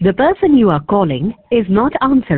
The person you are calling is not answering.